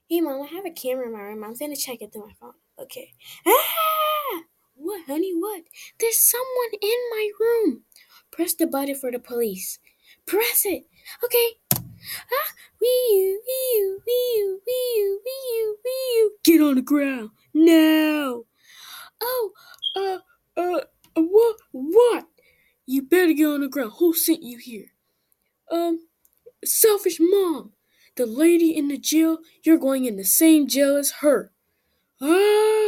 Hey, Mom, I have a camera in my room. I'm gonna check it through my phone. Okay. Ah! What, honey? What? There's someone in my room. Press the button for the police. Press it. Okay. Ah! Wee-oo, wee-oo, wee-oo, wee-oo, wee-oo, wee-oo. Get on the ground. Now. Oh, uh, what? You better get on the ground. Who sent you here? Selfish mom. The lady in the jail, you're going in the same jail as her. Ah!